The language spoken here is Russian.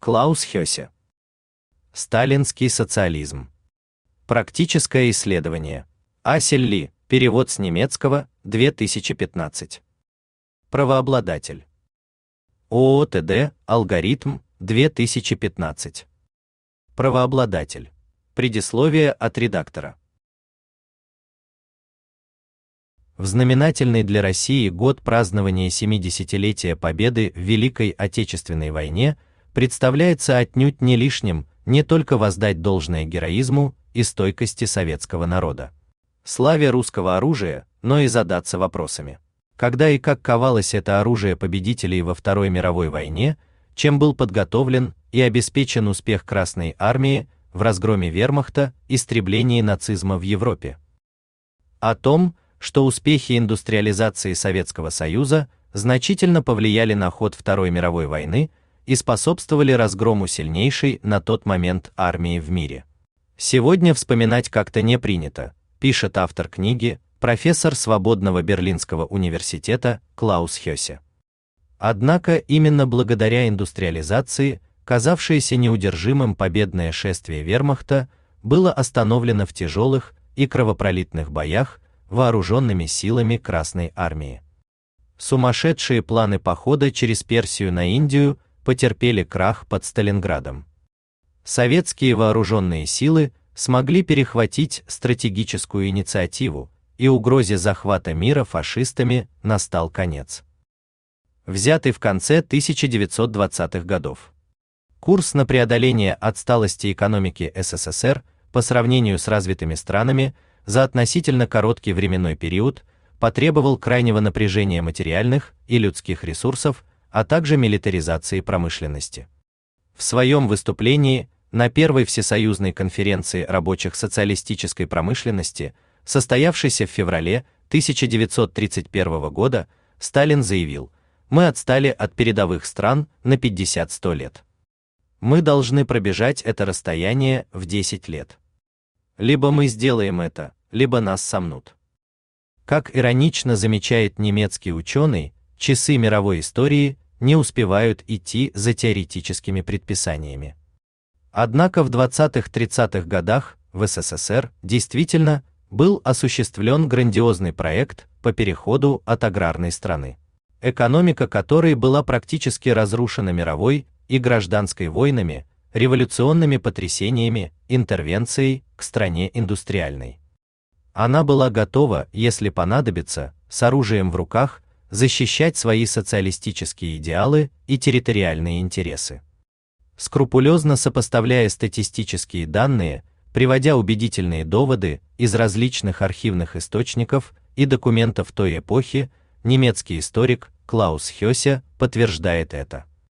Клаус Хёсе. Сталинский социализм. Практическое исследование. Асель Ли. Перевод с немецкого. 2015. Правообладатель. ООО ТД. Алгоритм. 2015. Правообладатель. Предисловие от редактора. В знаменательный для России год празднования 70-летия Победы в Великой Отечественной войне представляется отнюдь не лишним не только воздать должное героизму и стойкости советского народа, славе русского оружия, но и задаться вопросами. Когда и как ковалось это оружие победителей во Второй мировой войне, чем был подготовлен и обеспечен успех Красной армии в разгроме вермахта, истреблении нацизма в Европе. О том, что успехи индустриализации Советского Союза значительно повлияли на ход Второй мировой войны и способствовали разгрому сильнейшей на тот момент армии в мире. Сегодня вспоминать как-то не принято, пишет автор книги, профессор Свободного Берлинского университета Клаус Хёсе. Однако именно благодаря индустриализации, казавшееся неудержимым победное шествие вермахта было остановлено в тяжелых и кровопролитных боях вооруженными силами Красной армии. Сумасшедшие планы похода через Персию на Индию потерпели крах под Сталинградом. Советские вооруженные силы смогли перехватить стратегическую инициативу, и угрозе захвата мира фашистами настал конец. Взятый в конце 1920-х годов. Курс на преодоление отсталости экономики СССР по сравнению с развитыми странами за относительно короткий временной период потребовал крайнего напряжения материальных и людских ресурсов, а также милитаризации промышленности. В своем выступлении на Первой Всесоюзной конференции рабочих социалистической промышленности, состоявшейся в феврале 1931 года, Сталин заявил: «Мы отстали от передовых стран на 50-100 лет. Мы должны пробежать это расстояние в 10 лет. Либо мы сделаем это, либо нас сомнут». Как иронично замечает немецкий ученый, часы мировой истории не успевают идти за теоретическими предписаниями. Однако в 20-30-х годах в СССР действительно был осуществлен грандиозный проект по переходу от аграрной страны, экономика которой была практически разрушена мировой и гражданской войнами, революционными потрясениями, интервенцией к стране индустриальной. Она была готова, если понадобится, с оружием в руках, защищать свои социалистические идеалы и территориальные интересы. Скрупулезно сопоставляя статистические данные, приводя убедительные доводы из различных архивных источников и документов той эпохи, немецкий историк Клаус Хёсе подтверждает это.